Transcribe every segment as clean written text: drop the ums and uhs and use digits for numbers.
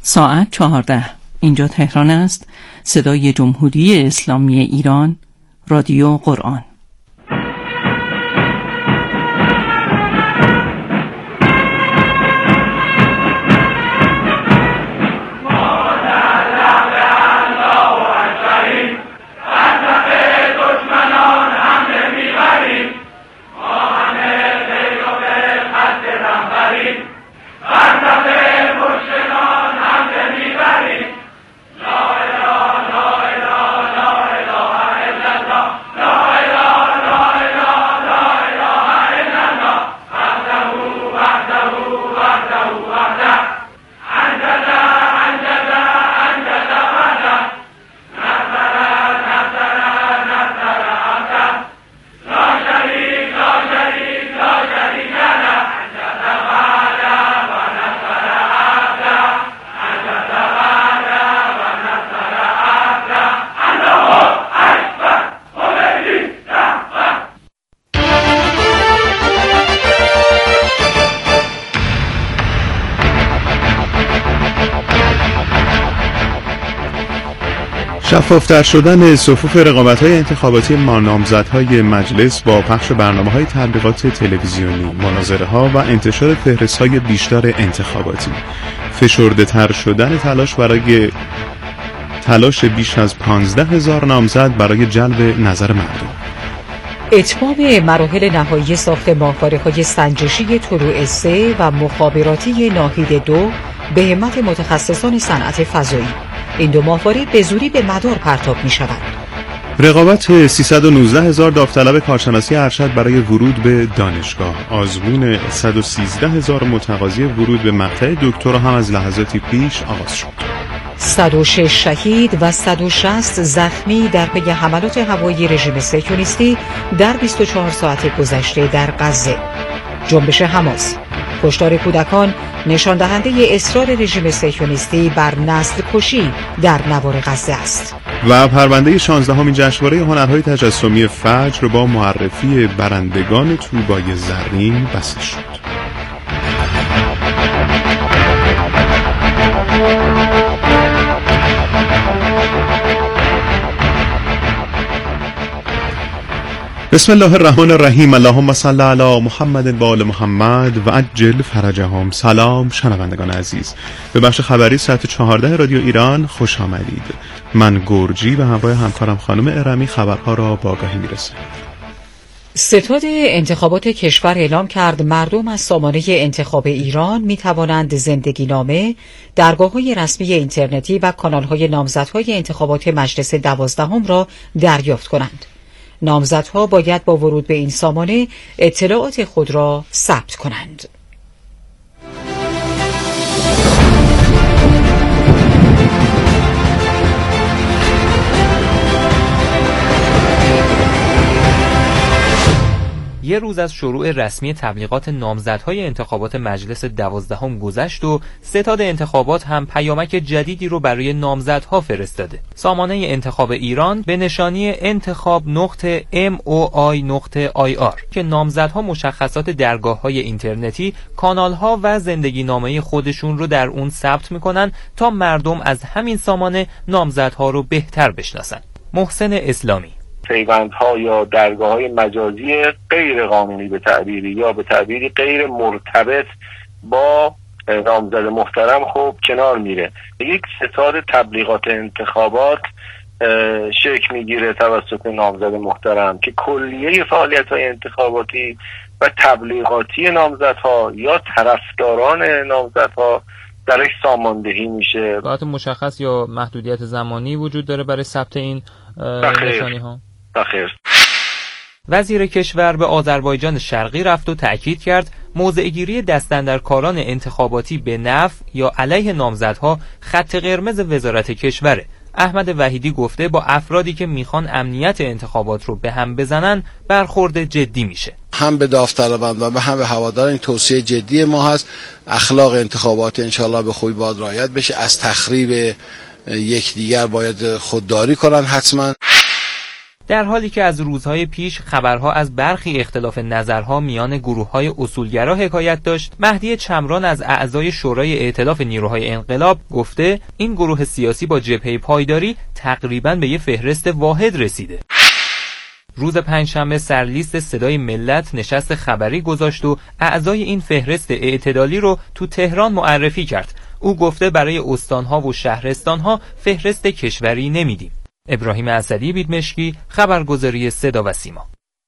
ساعت 14. اینجا تهران است. صدای جمهوری اسلامی ایران، رادیو قرآن. شفافتر شدن صفوف رقابت‌های انتخاباتی نامزدهای مجلس با پخش برنامه‌های تبلیغات تلویزیونی، مناظره‌ها و انتشار فهرست‌های بیشتر انتخاباتی، فشرده‌تر شدن تلاش بیش از 15,000 نامزد برای جلب نظر مردم، اتمام مراحل نهایی ساخت ماهواره‌های سنجشی طلوع 3 و مخابراتی ناهید 2 به همت متخصصان صنعت فضایی. این دو ماهواره به زودی به مدار پرتاب می شود. رقابت 319,000 داوطلب کارشناسی ارشد برای ورود به دانشگاه، آزمون 113,000 متقاضی ورود به مقطع دکترا هم از لحظاتی پیش آغاز شد. 106 شهید و 160 زخمی در پی حملات هوایی رژیم صهیونیستی در 24 ساعت گذشته در غزه. جنبش حماس، کشتار کودکان نشان دهنده اصرار رژیم صهیونیستی بر نسل کشی در نوار غزه است. و پرونده 16مین جشنواره هنرهای تجسمی فجر با معرفی برندگان طوبای زرین بسته شد. بسم الله الرحمن الرحیم. اللهم صل علی محمد و آل محمد و عجل فرجهم. سلام شنوندگان عزیز، به بخش خبری ساعت 14 رادیو ایران خوش آمدید. من گرجی و همراه همکارم خانم ارمی خبرها را با آگاهی میرسیم. ستاد انتخابات کشور اعلام کرد مردم از سامانه انتخاب ایران می توانند زندگی نامه، درگاه‌های رسمی اینترنتی و کانال‌های نامزدهای انتخابات مجلس 12 را دریافت کنند. نامزدها باید با ورود به این سامانه اطلاعات خود را ثبت کنند. یه روز از شروع رسمی تبلیغات نامزدهای انتخابات مجلس 12 گذشت و ستاد انتخابات هم پیامک جدیدی رو برای نامزدها فرستاده. سامانه انتخاب ایران به نشانی انتخاب.moi.ir که نامزدها مشخصات درگاه‌های اینترنتی، کانال‌ها و زندگی نامه خودشون رو در اون ثبت میکنن تا مردم از همین سامانه نامزدها رو بهتر بشناسن. محسن اسلامی: پیوندها یا درگاه‌های مجازی غیر قانونی به تعبیری یا به تعبیری غیر مرتبط با نامزد محترم خب کنار میره. یک ستاد تبلیغات انتخابات شکل میگیره توسط نامزد محترم که کلیه فعالیت‌های انتخاباتی و تبلیغاتی نامزدها یا طرفداران نامزدها درش ساماندهی میشه. ساعت مشخص یا محدودیت زمانی وجود داره برای ثبت این نشانی‌ها؟ بخیر. وزیر کشور به آذربایجان شرقی رفت و تأکید کرد موضع‌گیری دستاندرکاران انتخاباتی به نفع یا علیه نامزدها خط قرمز وزارت کشوره. احمد وحیدی گفته با افرادی که میخوان امنیت انتخابات رو به هم بزنن برخورد جدی میشه. هم به داوطلبان و هم به هواداران این توصیه جدی ما هست. اخلاق انتخابات انشالله به خوبی باید رعایت بشه. از تخریب یکدیگر باید خودداری کنن حتما. در حالی که از روزهای پیش خبرها از برخی اختلاف نظرها میان گروه‌های اصولگرا حکایت داشت، مهدی چمران از اعضای شورای ائتلاف نیروهای انقلاب گفته این گروه سیاسی با جبهه پایداری تقریباً به یه فهرست واحد رسیده. روز پنجشنبه سرلیست صدای ملت نشست خبری گذاشت و اعضای این فهرست اعتدالی رو تو تهران معرفی کرد. او گفته برای استانها و شهرستانها فهرست کشوری نمیدیم. ابراهیم اسدی بیدمشکی، خبرگزاری صدا و سیما.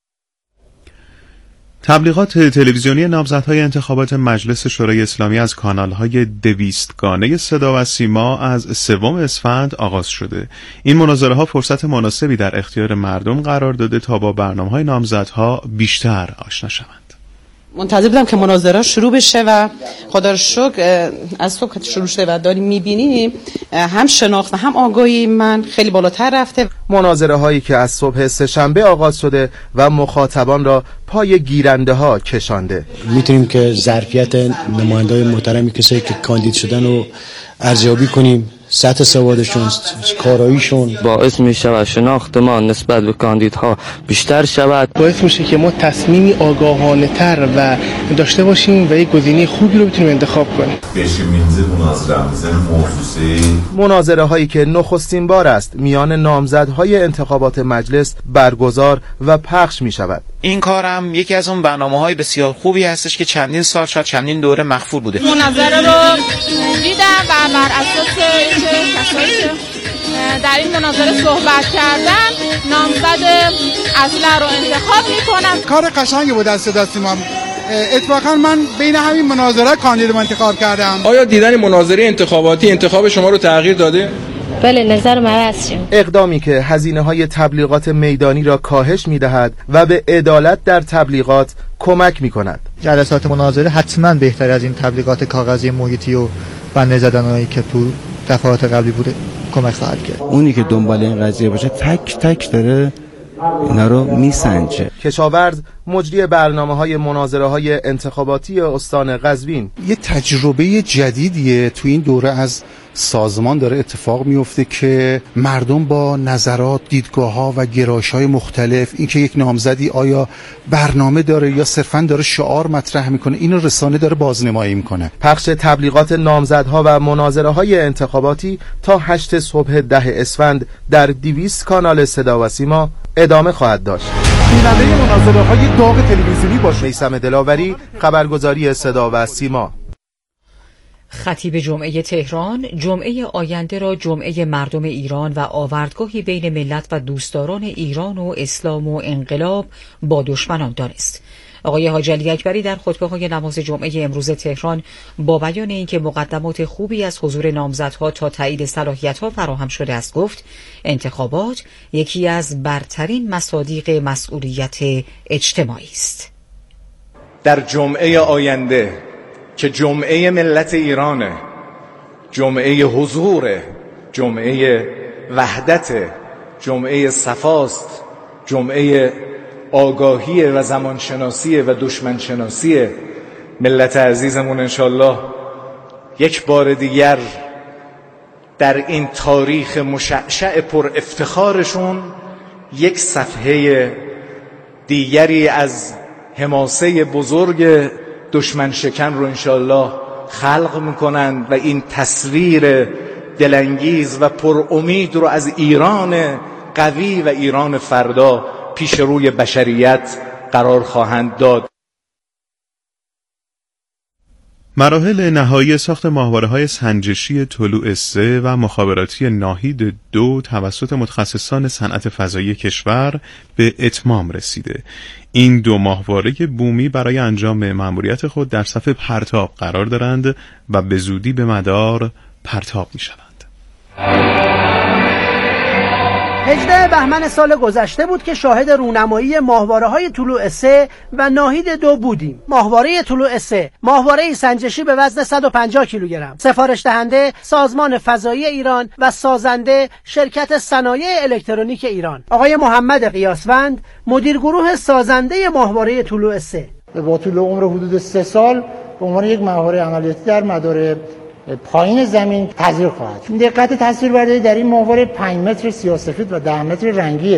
تبلیغات تلویزیونی نامزدهای انتخابات مجلس شورای اسلامی از کانال‌های 200 گانه صدا و سیما از 3 اسفند آغاز شده. این مناظره‌ها فرصت مناسبی در اختیار مردم قرار داده تا با برنامه‌های نامزدها بیشتر آشنا شوند. منتظر بودم که مناظره شروع بشه و خدا رو شکر از صبح که شروع شده و داریم می‌بینیم هم شناخت و هم آگاهی من خیلی بالاتر رفته. مناظره هایی که از صبح سه‌شنبه آغاز شده و مخاطبان را پای گیرنده ها کشانده. میتونیم که ظرفیت نماینده‌های محترمی کسایی که کاندید شدن رو ارزیابی کنیم، سطح سوادشون، کاراییشون باعث میشه و شناخت ما نسبت به کاندیدها بیشتر شود. باعث میشه که ما تصمیمی آگاهانه تر و داشته باشیم و یک گزینه خوبی رو بتونیم انتخاب کنیم. مناظره هایی که نخستین بار است میان نامزدهای انتخابات مجلس برگزار و پخش می شود. این کارم یکی از اون برنامه‌های بسیار خوبی هستش که چندین سال شاید چندین دوره مخفول بوده. مناظره رو دیدم و بر اساس کسایی که در این مناظره صحبت کردن نامزد اصلی رو انتخاب میکنم. کار قشنگی بود از صدا سیما. اتفاقا من بین همین مناظره کاندیدم انتخاب کردم. آیا دیدن مناظره انتخاباتی انتخاب شما رو تغییر داده؟ بله، نظر من عوض شد. اقدامی که هزینه‌های تبلیغات میدانی را کاهش می‌دهد و به عدالت در تبلیغات کمک می‌کند. جلسات مناظره حتما بهتر از این تبلیغات کاغذی محیطی و بنده زدنایی که تو دفعات قبلی بوده کمک خواهد کرد. اونی که دنبال این قضیه باشه تک تک داره اینا رو میسنجه. کشاورز مجری برنامه‌های مناظره‌های انتخاباتی استان قزوین یه تجربه جدیدیه تو این دوره از سازمان داره اتفاق میفته که مردم با نظرات، دیدگاه‌ها و گرایش‌های مختلف، اینکه یک نامزدی آیا برنامه داره یا صرفاً داره شعار مطرح میکنه، اینو رسانه داره بازنمایی میکنه. پخش تبلیغات نامزدها و مناظره‌های انتخاباتی تا 8 صبح 10 اسفند در 200 کانال صدا و سیما ادامه خواهد داشت. بیننده مناظره‌های داغ تلویزیونی باشه. میثم دلاوری، خبرگزاری صدا و سیما. خطیب جمعه تهران جمعه آینده را جمعه مردم ایران و آوردگاهی بین ملت و دوستداران ایران و اسلام و انقلاب با دشمنان دانست. آقای حاج علی اکبری در خطبه‌های نماز جمعه امروز تهران با بیان اینکه مقدمات خوبی از حضور نامزدها تا تایید صلاحیت‌ها فراهم شده است گفت انتخابات یکی از برترین مصادیق مسئولیت اجتماعی است. در جمعه آینده که جمعه ملت ایرانه، جمعه حضور، جمعه وحدت، جمعه صفاست، جمعه آگاهی و زمانشناسی و دشمنشناسی ملت عزیزمون، انشالله یک بار دیگر در این تاریخ مشعشع پر افتخارشون یک صفحه دیگری از حماسه بزرگ دشمن شکن رو انشالله خلق میکنند و این تصویر دلانگیز و پر امید رو از ایران قوی و ایران فردا پیش روی بشریت قرار خواهند داد. مراحل نهایی ساخت ماهواره‌های سنجشی طلوع 3 و مخابراتی ناهید 2 توسط متخصصان صنعت فضایی کشور به اتمام رسیده. این 2 ماهواره بومی برای انجام مأموریت خود در صف پرتاب قرار دارند و به زودی به مدار پرتاب می‌شوند. 18 بهمن سال گذشته بود که شاهد رونمایی ماهواره‌های طلوع 3 و ناهید 2 بودیم. ماهواره طلوع 3 ماهواره سنجشی به وزن 150 کیلوگرم، سفارش دهنده سازمان فضایی ایران و سازنده شرکت صنایع الکترونیک ایران. آقای محمد قیاسوند مدیر گروه سازنده ماهواره طلوع 3 با طول عمر حدود 3 سال به عنوان یک ماهواره عملیاتی در مدار پایین زمین تزریق خواهد. دقت تصویربرداری در این ماهواره 5 متر سیاه‌سفید و 10 متر رنگی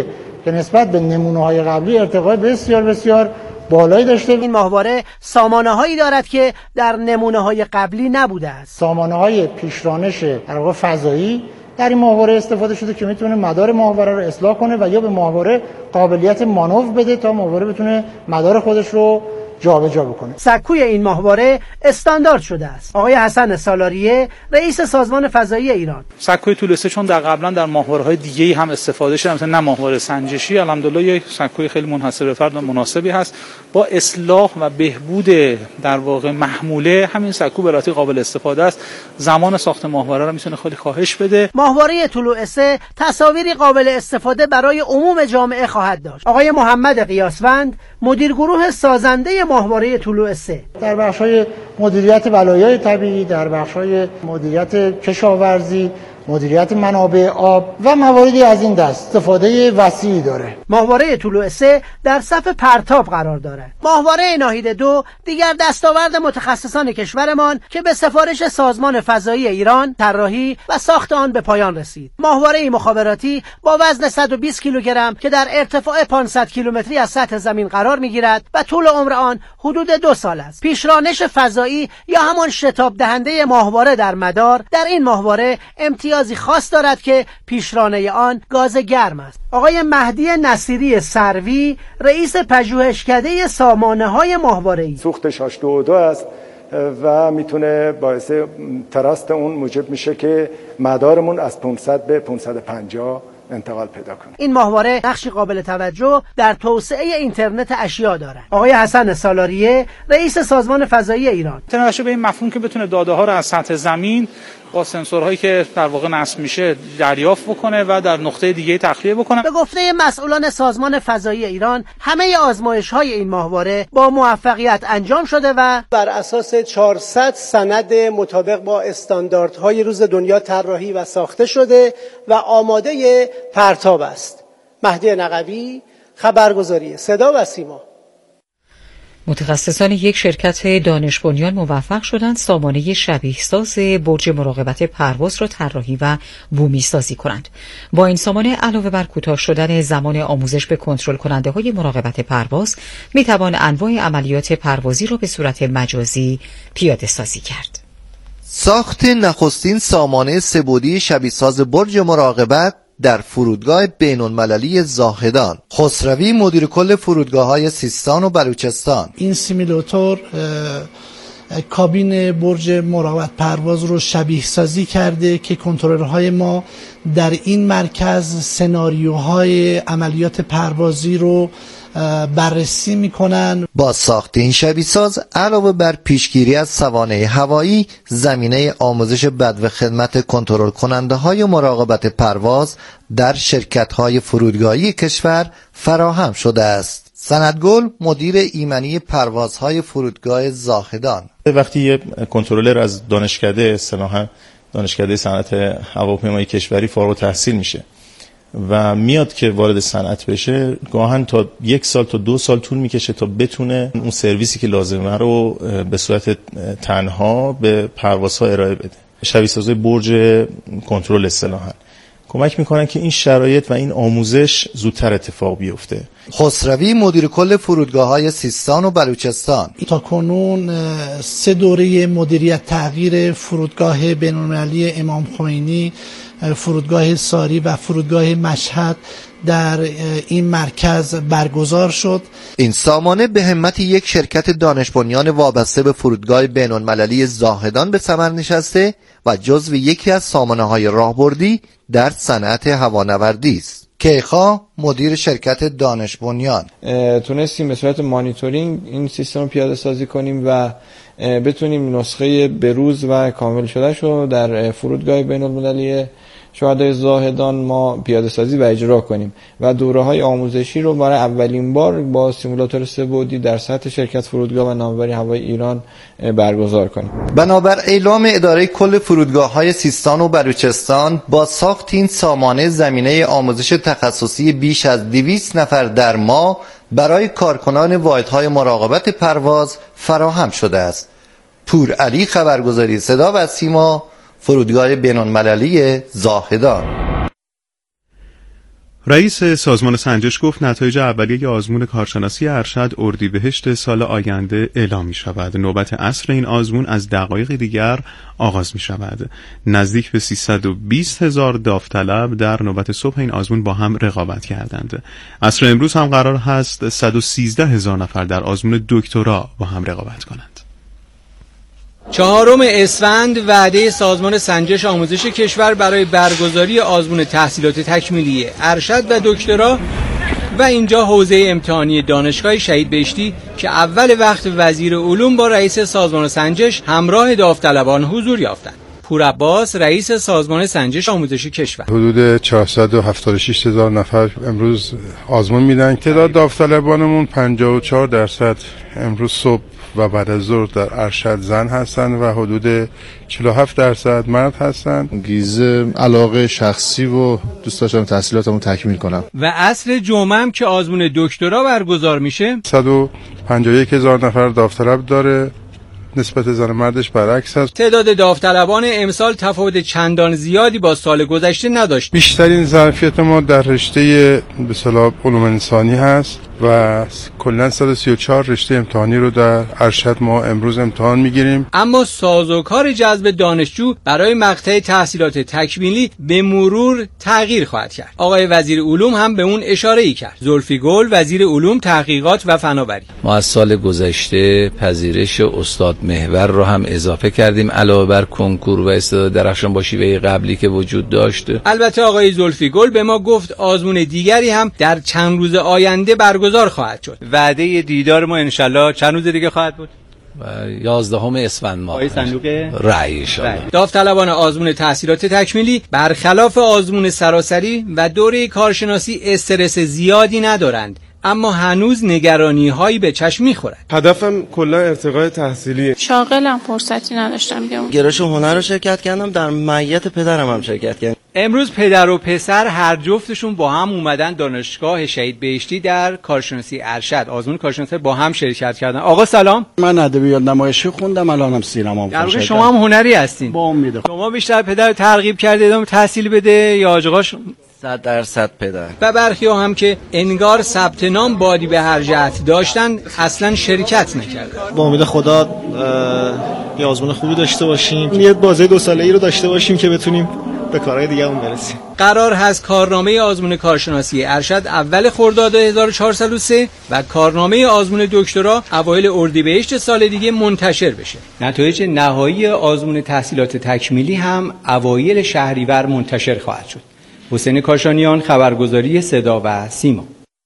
که نسبت به نمونه‌های قبلی ارتقای بسیار بسیار بالایی داشته. این ماهواره سامانه‌هایی دارد که در نمونه‌های قبلی نبوده است. سامانه‌های پیشرانش در واقع فضایی در این ماهواره استفاده شده که میتونه مدار ماهواره رو اصلاح کنه و یا به ماهواره قابلیت مانور بده تا ماهواره بتونه مدار خودش رو جابجا بکنه. سکوی این ماهواره استاندارد شده است. آقای حسن سالاریه رئیس سازمان فضایی ایران: سکوی طول سه چون در قبلا در ماهواره‌های دیگه‌ای هم استفاده شده، مثلا نه ماهواره سنجشی، الحمدلله یک سکوی خیلی منحصر به فرد و مناسبی هست. با اصلاح و بهبود در واقع محموله همین سکو به راحتی قابل استفاده است. زمان ساخت ماهواره رو میتونه خیلی کاهش بده. ماهواره طلوع سه تصاویری قابل استفاده برای عموم جامعه خواهد داشت. آقای محمد قیاسوند مدیر گروه سازنده ماهواره طلوع سه: در بخش‌های مدیریت بلایای طبیعی، در بخش‌های مدیریت کشاورزی، مدیریت منابع آب و مواردی از این دست استفاده وسیعی داره. ماهواره طلوع سه در صف پرتاب قرار دارد. ماهواره ناهید 2 دیگر دستاورد متخصصان کشورمان که به سفارش سازمان فضایی ایران طراحی و ساخت آن به پایان رسید. ماهواره مخابراتی با وزن 120 کیلوگرم که در ارتفاع 500 کیلومتری از سطح زمین قرار می‌گیرد و طول عمر آن حدود 2 سال است. پیشرانش فضایی یا همان شتاب دهنده ماهواره در مدار در این ماهواره امتیازی خاص دارد که پیشرانه آن گاز گرم است. آقای مهدی نصیری سروی رئیس پژوهشکده سامانه‌های ماهواره‌ای: سوختش H2O2 است و میتونه باعث تراست اون موجب میشه که مدارمون از 500 به 550 انتقال پیدا کنه. این ماهواره نقشی قابل توجه در توسعه اینترنت اشیا دارد. آقای حسن سالاریه رئیس سازمان فضایی ایران: توجه به این مفهوم که بتونه داده ها رو از سطح زمین با سنسورهایی که در واقع نصب میشه دریافت بکنه و در نقطه دیگه تخلیه بکنه. به گفته مسئولان سازمان فضایی ایران همه آزمایش‌های این ماهواره با موفقیت انجام شده و بر اساس 400 سند مطابق با استانداردهای روز دنیا طراحی و ساخته شده و آماده پرتاب است. مهدی نقوی، خبرگزاری صدا و سیما. متخصصان یک شرکت دانش بنیان موفق شدند سامانه شبیه ساز برج مراقبت پرواز را طراحی و بومی سازی کنند. با این سامانه علاوه بر کوتاه شدن زمان آموزش به کنترل کننده های مراقبت پرواز، می توان انواع عملیات پروازی را به صورت مجازی پیاده سازی کرد. ساخت نخستین سامانه سه‌بعدی شبیه ساز برج مراقبت در فرودگاه بین‌المللی زاهدان. خسروی مدیر کل فرودگاه‌های سیستان و بلوچستان: این سیمولاتور کابین برج مراقبت پرواز رو شبیه سازی کرده که کنترلرهای ما در این مرکز سناریوهای عملیات پروازی رو بررسی میکنن. با ساخت این شبیه ساز علاوه بر پیشگیری از سوانح هوایی، زمینه آموزش بدو خدمت کنترل کننده های مراقبت پرواز در شرکت های فرودگاهی کشور فراهم شده است. سندگل مدیر ایمنی پروازهای فرودگاه زاهدان: وقتی یه کنترلر از دانشکده اصطلاحاً دانشکده صنعت هواپیمایی کشوری فارغ التحصیل میشه و میاد که وارد صنعت بشه، گاهن تا 1 سال تا 2 سال طول میکشه تا بتونه اون سرویسی که لازمه رو به صورت تنها به پروازها ارائه بده. شبیه سازی برج کنترل اصطلاحاً کمک میکنن که این شرایط و این آموزش زودتر اتفاق بیفته. خسروی مدیر کل فرودگاه‌های سیستان و بلوچستان: تا کنون 3 دوره مدیریت تغییر فرودگاه بین‌المللی امام خمینی، فرودگاه ساری و فرودگاه مشهد در این مرکز برگزار شد. این سامانه به همت یک شرکت دانش بنیان وابسته به فرودگاه بین‌المللی زاهدان به ثمر نشسته و جزو یکی از سامانه‌های راهبردی در صنعت هوانوردی است. کیخا مدیر شرکت دانش بنیان: تونستیم به صورت مانیتورینگ این سیستم رو پیاده سازی کنیم و بتونیم نسخه بروز و کامل شدهش رو در فرودگاه بین‌المللی شهدای زاهدان ما پیاده سازی و اجرا کنیم و دوره‌های آموزشی رو برای اولین بار با سیمولاتور سه‌بعدی در سطح شرکت فرودگاه و ناوبری هوایی ایران برگزار کنیم. بنابر اعلام اداره کل فرودگاه‌های سیستان و بلوچستان، با ساخت این سامانه زمینه آموزش تخصصی بیش از 200 نفر در ماه برای کارکنان واحدهای مراقبت پرواز فراهم شده است. پور علی، خبرگزاری صدا و سیما، فرودگاه بین‌المللی زاهدان. رئیس سازمان سنجش گفت نتایج اولیه آزمون کارشناسی ارشد اردیبهشت سال آینده اعلام می شود. نوبت عصر این آزمون از دقایق دیگر آغاز می شود. نزدیک به 320,000 داوطلب در نوبت صبح این آزمون با هم رقابت کردند. عصر امروز هم قرار هست 113,000 نفر در آزمون دکترا با هم رقابت کنند. 4 اسفند وعده سازمان سنجش آموزش کشور برای برگزاری آزمون تحصیلات تکمیلی ارشد و دکترا و اینجا حوزه امتحانی دانشگاه شهید بهشتی که اول وقت وزیر علوم با رئیس سازمان سنجش همراه داوطلبان حضور یافتند. پور عباس رئیس سازمان سنجش آموزش کشور: حدود 476,000 نفر امروز آزمون میدن. تعداد داوطلبانمون 54% امروز صبح و بعد از ظهر در ارشد زن هستن و حدود 47% مرد هستن. انگیزه، علاقه شخصی و دوست داشتم تحصیلاتمو تکمیل کنم. و عصر جمعه هم که آزمون دکترا برگزار میشه 151,000 نفر داوطلب داره. نسبت زن مردش برعکس است. تعداد داوطلبان امسال تفاوت چندان زیادی با سال گذشته نداشت. بیشترین ظرفیت ما در رشته به اصطلاح علوم انسانی هست و کلا 134 رشته امتحانی رو در ارشد ما امروز امتحان میگیریم. اما سازوکار جذب دانشجو برای مقطع تحصیلات تکمیلی به مرور تغییر خواهد کرد. آقای وزیر علوم هم به اون اشاره‌ای کرد. زلفی گل وزیر علوم، تحقیقات و فناوری: ما از سال گذشته پذیرش استاد محور رو هم اضافه کردیم علاوه بر کنکور و استعداد درخشان با شیوه قبلی که وجود داشت. البته آقای زلفی گل به ما گفت آزمون دیگری هم در چند روز آینده برگزار خواهد شد. وعده دیدار ما انشالله چند روز دیگه خواهد بود؟ 11 اسفند ماه. صندوق رأی انشالله. داوطلبان آزمون تحصیلات تکمیلی برخلاف آزمون سراسری و دوره کارشناسی استرس زیادی ندارند، اما هنوز نگرانی هایی به چشم میخورد. هدفم کلا ارتقای تحصیلیه. شاغلم، فرصتی نداشتم. گرایش هنر رو شرکت کردم، در معیت پدرم هم شرکت کردم. امروز پدر و پسر هر جفتشون با هم اومدن دانشگاه شهید بهشتی در کارشناسی ارشد آزمون کارشناسی با هم شرکت کردن. آقا سلام. من ادبیات نمایشی خوندم، الانم سینما می‌خونم. شما هم هنری هستین. با امید. شما بیشتر پدر ترغیب کردید ادامه تحصیل بده یا آقاش؟ 100% پدر. و برخی‌ها هم که انگار ثبت نام بادی به هر جهت داشتن اصلا شرکت نکردن. با امید خدا یه آزمون خوبی داشته باشیم، یه بازه 2 ساله‌ای رو داشته باشیم که بتونیم به کارهای دیگه‌مون برسیم. قرار هست کارنامه آزمون کارشناسی ارشد اول خرداد 1403 و کارنامه آزمون دکترا اوایل اردیبهشت سال دیگه منتشر بشه. نتایج نهایی آزمون تحصیلات تکمیلی هم اوایل شهریور منتشر خواهد شد. حسین کاشانیان، خبرگزاری صدا و سیما.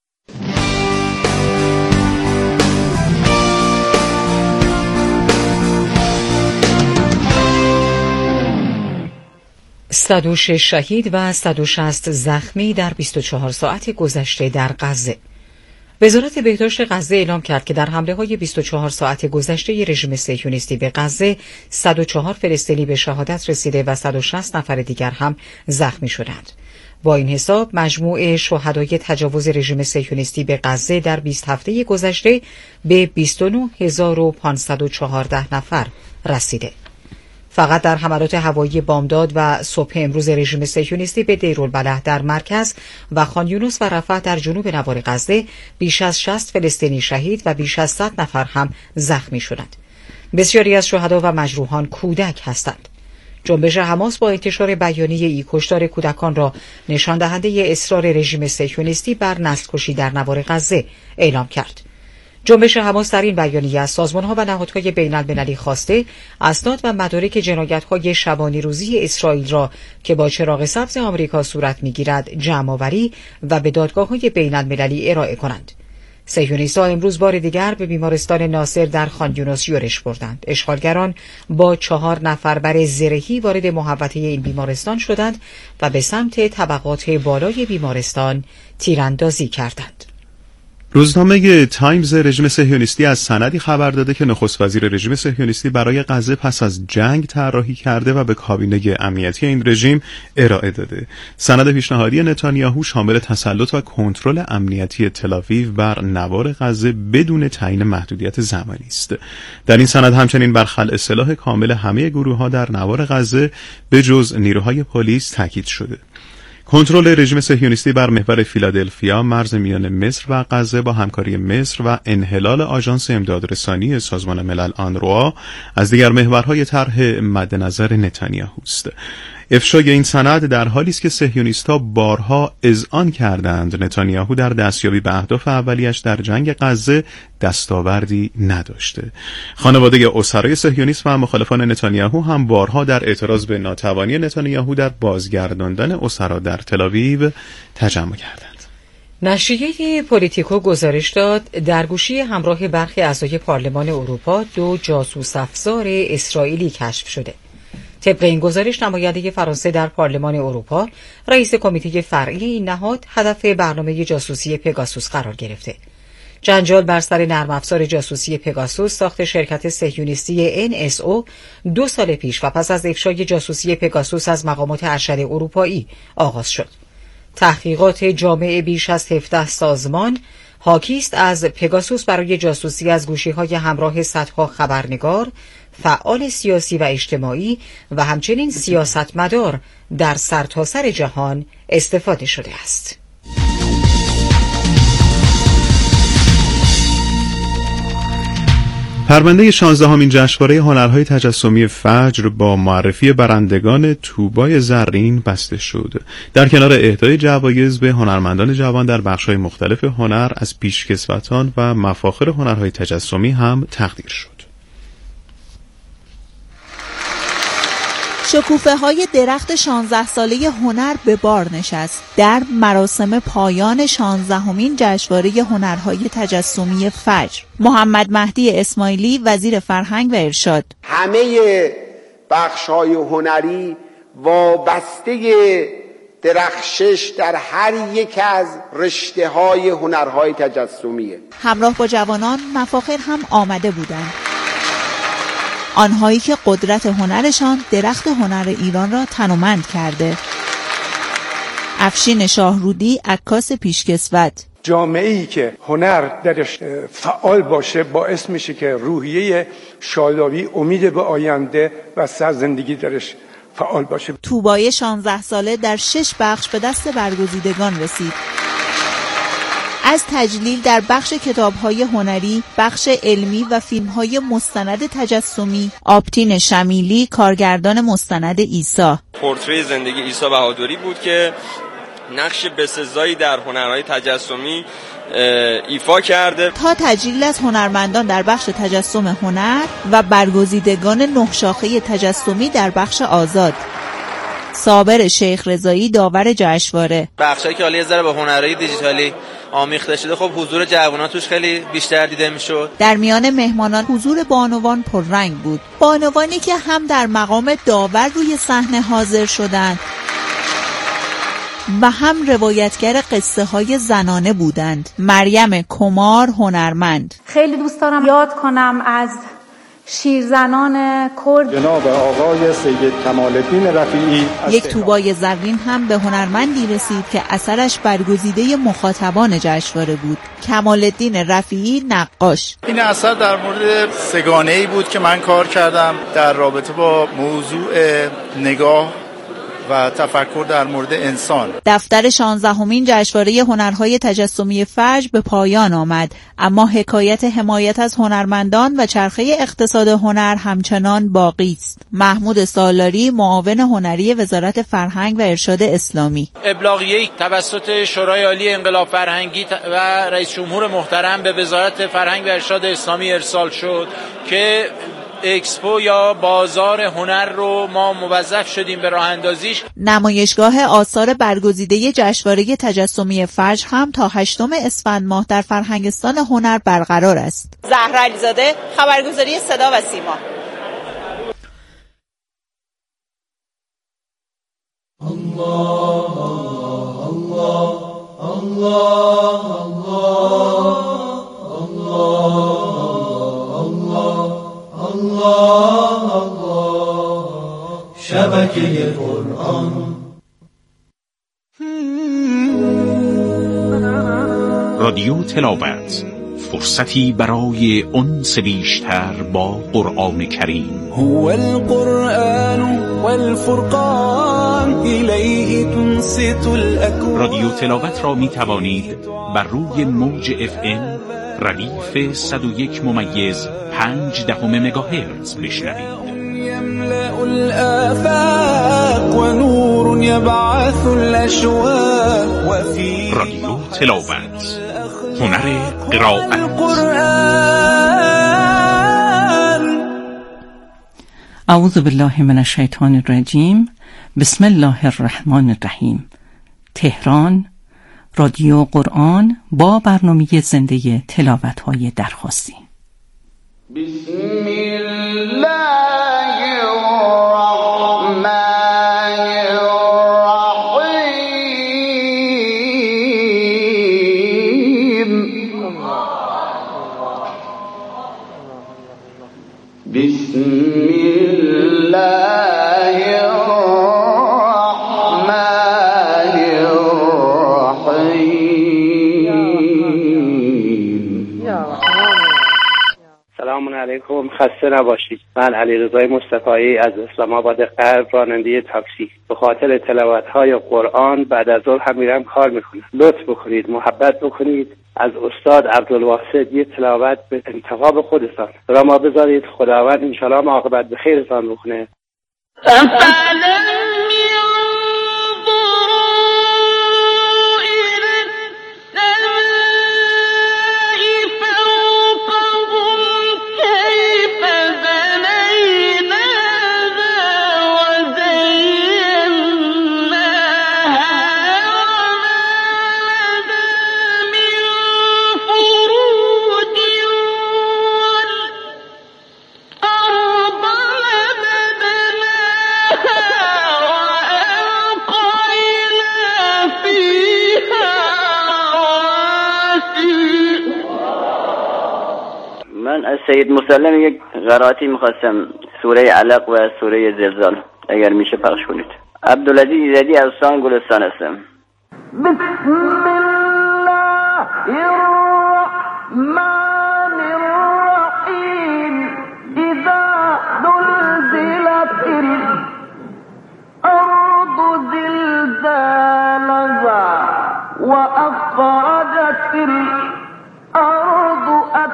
صد شهید و 160 زخمی در 24 ساعت گذشته در غزه. وزارت بهداشت غزه اعلام کرد که در حمله‌های 24 ساعت گذشته رژیم صهیونیستی به غزه 104 فلسطینی به شهادت رسیده و 160 نفر دیگر هم زخمی شدند. با این حساب مجموع شهدای تجاوز رژیم صهیونیستی به غزه در 20 هفته گذشته به 29514 نفر رسیده. فقط در حملات هوایی بامداد و صبح امروز رژیم صهیونیستی به دیرالبلح در مرکز و خان یونس و رفح در جنوب نوار غزه بیش از 60 فلسطینی شهید و بیش از 100 نفر هم زخمی شدند. بسیاری از شهدا و مجروحان کودک هستند. جنبش حماس با انتشار بیانیه‌ای کشتار کودکان را نشان دهنده اصرار رژیم صهیونیستی بر نسل‌کشی در نوار غزه اعلام کرد. جنبش حماس در این بیانیه از سازمان‌ها و نهادهای بین‌المللی خواسته اسناد و مدارک جنایت‌های شبانه روزی اسرائیل را که با چراغ سبز آمریکا صورت می‌گیرد جمع‌آوری و به دادگاه‌های بین‌المللی ارائه کنند. صهیونیست‌ها امروز بار دیگر به بیمارستان ناصر در خان یونس یورش بردند. اشغالگران با 4 نفربر زرهی وارد محوطه این بیمارستان شدند و به سمت طبقات بالای بیمارستان تیراندازی کردند. روزنامه تایمز رژیم صهیونیستی از سندی خبر داده که نخست وزیر رژیم صهیونیستی برای غزه پس از جنگ طراحی کرده و به کابینه امنیتی این رژیم ارائه داده. سند پیشنهادی نتانیاهو شامل تسلط و کنترل امنیتی تل‌آویو بر نوار غزه بدون تعیین محدودیت زمانی است. در این سند همچنین بر خلع سلاح کامل همه گروه‌ها در نوار غزه به جز نیروهای پلیس تاکید شده. کنترل رژیم صهیونیستی بر محور فیلادلفیا، مرز میان مصر و غزه با همکاری مصر و انحلال آژانس امدادرسانی سازمان ملل آنروا از دیگر محورهای طرح مد نظر نتانیاهوست. افشای این سند در حالی است که صهیونیست‌ها بارها اذعان کردند نتانیاهو در دستیابی به اهداف اولیش در جنگ غزه دستاوردی نداشته. خانواده اسرای صهیونیست و مخالفان نتانیاهو هم بارها در اعتراض به ناتوانی نتانیاهو در بازگرداندن اسرا در تل‌آویو تجمع کردند. نشریه پولیتیکو گزارش داد در گوشی همراه برخی اعضای پارلمان اروپا 2 جاسوس افزار اسرائیلی کشف شده. طبق این گزارش نماینده فرانسه در پارلمان اروپا رئیس کمیته فرعی این نهاد هدف برنامه جاسوسی پگاسوس قرار گرفته. جنجال بر سر نرم افزار جاسوسی پگاسوس ساخت شرکت صهیونیستی NSO 2 سال پیش و پس از افشای جاسوسی پگاسوس از مقامات ارشد اروپایی آغاز شد. تحقیقات جامع بیش از 17 سازمان حاکی است از پگاسوس برای جاسوسی از گوشی‌های همراه صدها خبرنگار، فعال سیاسی و اجتماعی و همچنین سیاستمدار در سرتاسر جهان استفاده شده است. پرونده 16مین جشنواره هنرهای تجسمی فجر با معرفی برندگان طوبای زرین بسته شد. در کنار اهدای جوایز به هنرمندان جوان در بخش‌های مختلف هنر از پیشکسوتان و مفاخر هنرهای تجسمی هم تقدیر شد. شکوفه های درخت 16 ساله هنر به بار نشست در مراسم پایان 16مین جشنواره هنرهای تجسمی فجر. محمد مهدی اسماعیلی وزیر فرهنگ و ارشاد: همه بخش‌های هنری وابسته درخشش در هر یک از رشته‌های هنرهای تجسمیه. همراه با جوانان مفاخر هم آمده بودند، آنهایی که قدرت هنرشان درخت هنر ایران را تنومند کرده. افشین شاهرودی، عکاس پیشکسوت: جامعه‌ای که هنر درش فعال باشه باعث میشه که روحیه شادابی، امید به آینده و سرزندگی درش فعال باشه. طوبای 16 ساله در 6 بخش به دست برگزیدگان رسید. از تجلیل در بخش کتاب‌های هنری، بخش علمی و فیلم‌های مستند تجسمی، آبتین شمیلی کارگردان مستند عیسی. پورتری زندگی عیسی بهادری بود که نقش بسزایی در هنرهای تجسمی ایفا کرده. تا تجلیل از هنرمندان در بخش تجسم هنر و برگزیدگان 9 شاخه تجسمی در بخش آزاد. صابر شیخ رضایی داور جشنواره: بخشایی که حالا یه ذره به هنرهای دیجیتالی آمیخته شده، خب حضور جوانان توش خیلی بیشتر دیده میشد. در میان مهمانان حضور بانوان پررنگ بود. بانوانی که هم در مقام داور روی صحنه حاضر شدند و هم روایتگر قصه های زنانه بودند. مریم کمار هنرمند: خیلی دوست دارم یاد کنم از شیرزنان کرد جناب آقای سید کمال الدین رفیعی. یک طوبای زرین هم به هنرمندی رسید که اثرش برگزیده مخاطبان جشنواره بود. کمال الدین رفیعی، نقاش: این اثر در مورد سگانه‌ای بود که من کار کردم در رابطه با موضوع نگاه و تفکر در مورد انسان. دفتر 16مین جشنواره هنرهای تجسمی فجر به پایان آمد، اما حکایت حمایت از هنرمندان و چرخه اقتصاد هنر همچنان باقی است. محمود سالاری، معاون هنری وزارت فرهنگ و ارشاد اسلامی: ابلاغیه‌ای توسط شورای عالی انقلاب فرهنگی و رئیس جمهور محترم به وزارت فرهنگ و ارشاد اسلامی ارسال شد که اکسپو یا بازار هنر رو ما موظف شدیم به راه اندازیش. نمایشگاه آثار برگزیده جشنواره تجسمی فجر هم تا 8 اسفند ماه در فرهنگستان هنر برقرار است. زهرا علیزاده، خبرگزاری صدا و سیما. الله الله الله الله الله الله الله شبکه قرآن. رادیو تلاوت، فرصتی برای انس بیشتر با قرآن کریم. هو القرآن والفرقان الیه تنصت الاکوان. رادیو تلاوت را می توانید بر روی موج FM ردیف 101.5 مگاهرتز بشنوید. يملأ الآفاق ونور يبعث الأشواق وفي رادیو تلاوت، هنر قرائت. اعوذ بالله من الشیطان الرجیم. بسم الله الرحمن الرحیم. تهران، رادیو قرآن با برنامه زنده تلاوت‌های درخواستی. بسم الله علیکم، خسته نباشید. من علیرضا مصطفی از اسلام آباد غرب، راننده تاکسی. به خاطر تلاوت‌های قرآن بعد از ظهر هم میرم کار میکنم. لطف بکنید، محبت بکنید، از استاد عبدالواسط یه تلاوت به انتخاب خودتان را ما بذارید. خداوند انشالله عاقبت به خیرتان بکنه. سید مسلم یک قرائتی میخواستم، سوره علق و سوره زلزال، اگر میشه پخش کنید. عبدالعزیز ایزدی از استان گلستان هستم. بسم الله الرحمن الرحیم. اذا زلزلت الارض زلزالها واخرجت الارض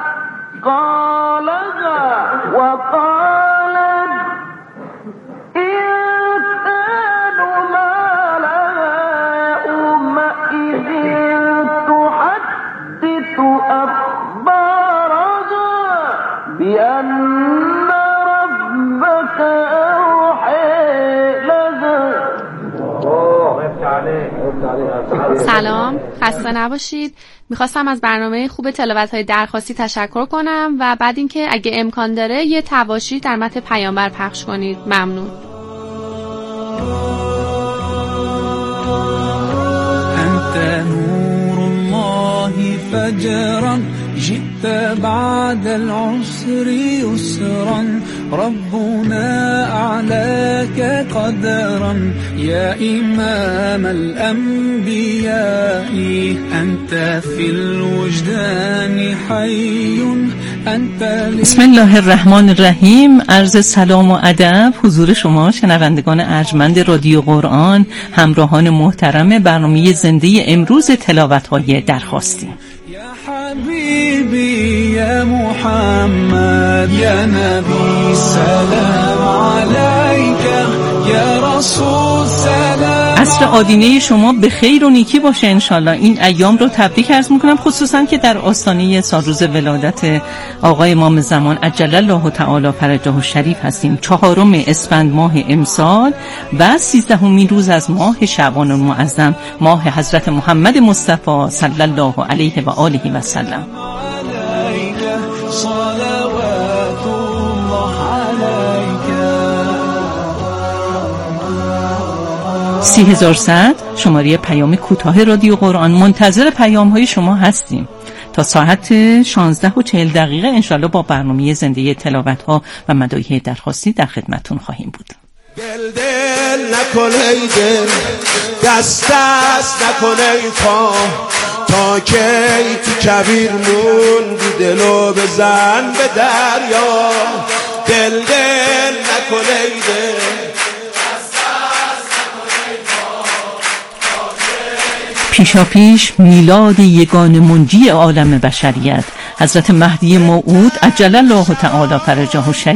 قالها وقال الإنسان ما لها يومئذ تحدث أخبارها بأن ربك أوحى لها. سلام، خسته نباشید. میخواستم از برنامه خوب تلاوت‌های درخواستی تشکر کنم و بعد اینکه اگه امکان داره یه تواشی در متن پیامبر پخش کنید. ممنون. انت نور الله فجرا جئت بعد العسر يسرا ربنا أعلاك قدرا يا إمام الأنبياء أنت في الوجدان حي أنت. بسم الله الرحمن الرحیم. عرض سلام و ادب حضور شما شنوندگان ارجمند رادیو قرآن، همراهان محترم برنامه زنده امروز تلاوت‌های درخواستی. حبيبي يا محمد يا نبي سلام عليك يا رسول سلام. عصر آدینه شما به خیر و نیکی باشه انشالله. این ایام رو تبریک عرض میکنم، خصوصا که در آستانه سالروز ولادت آقای امام زمان عجل الله تعالی فرجه الشریف هستیم. 4 اسفند ماه امسال و 13مین روز از ماه شعبان المعظم، ماه حضرت محمد مصطفی صلی الله علیه و آله و سلم. صلوات الله عليك. 3100 شماره پیام کوتاه رادیو قرآن. منتظر پیام های شما هستیم. تا ساعت 16:40 انشالله با برنامه زنده تلاوت ها و مداحی درخواستی در خدمتون خواهیم بود. دل نکنه ای دل، دست دست نکنه ای پا، تا کی تو کبیر موندی دلو بزن به دریا دل نکنه پیشاپیش میلاد یگانه منجی عالم بشریت حضرت مهدی موعود عجل الله تعالی فرجه الشریف